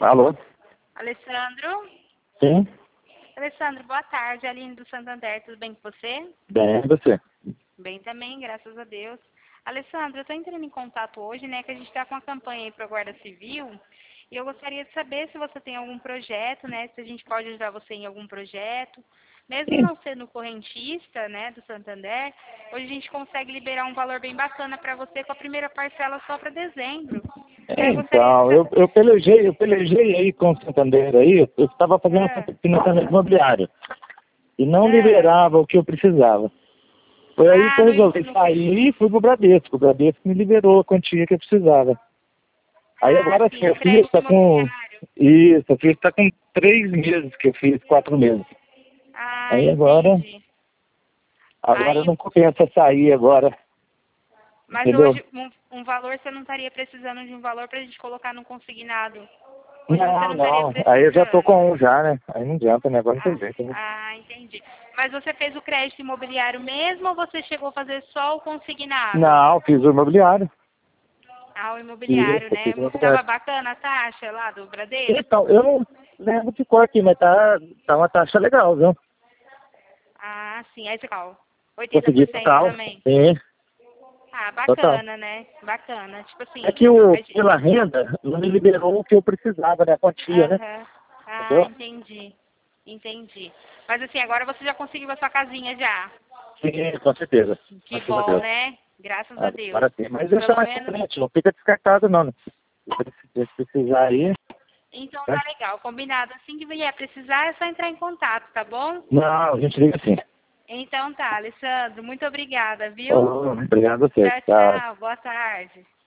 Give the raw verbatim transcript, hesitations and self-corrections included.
Alô? Alessandro? Sim? Alessandro, boa tarde. Aline do Santander, tudo bem com você? Bem, e você? Bem também, graças a Deus. Alessandro, eu estou entrando em contato hoje, né, que a gente está com uma campanha aí para a Guarda Civil, e eu gostaria de saber se você tem algum projeto, né, se a gente pode ajudar você em algum projeto. Mesmo não sendo correntista, né, do Santander, hoje a gente consegue liberar um valor bem bacana para você com a primeira parcela só para dezembro. Então, eu gostaria de Então, eu, saber... eu pelejei, eu pelejei aí com o Santander aí, eu estava fazendo Ah, financiamento imobiliário. E não ah, liberava o que eu precisava. Foi aí que ah, eu não, resolvi não, sair e fui pro Bradesco. O Bradesco me liberou a quantia que eu precisava. Aí ah, agora sim, sim, eu o fiz, crédito tá com. imobiliário. Isso, eu fiz, tá com três meses que eu fiz, quatro meses. Ah, Aí agora, entendi. agora Aí, não compensa sair agora, mas entendeu? hoje, um, um valor, você não estaria precisando de um valor para a gente colocar no consignado. Hoje você Não, não estaria não. Aí eu já tô precisando. com um já, né? Aí não adianta, né? Agora não tem Ah, jeito, né? ah, entendi. Mas você fez o crédito imobiliário mesmo ou você chegou a fazer só o consignado? Não, fiz o imobiliário. Ah, o imobiliário, Isso, né? fiz o Tava imobiliário. bacana a taxa lá do Bradesco? Então, eu não lembro de cor aqui, mas tá, tá uma taxa legal, viu? Ah, sim. Aí você qual? oitenta por Consegui cento total. também? Sim, Ah, total. bacana, né? Bacana. Tipo É assim, que o, a gente... pela renda não me liberou o que eu precisava, né? A quantia, né? Aham. Ah, Entendeu? entendi. Entendi. Mas assim, agora você já conseguiu a sua casinha já. Sim, com certeza. Que Graças a bom, Deus. né? Graças a Deus. Agora sim. Mas deixa Pelo mais pra menos. frente, não fica descartado não, né? Se precisar aí, Então né? tá legal, combinado. Assim que vier precisar, é só entrar em contato, tá bom? Não, a gente liga assim. Então tá, Alessandro, muito obrigada, viu? Oh, obrigado a você. Tchau, Tchau. tchau. Boa tarde.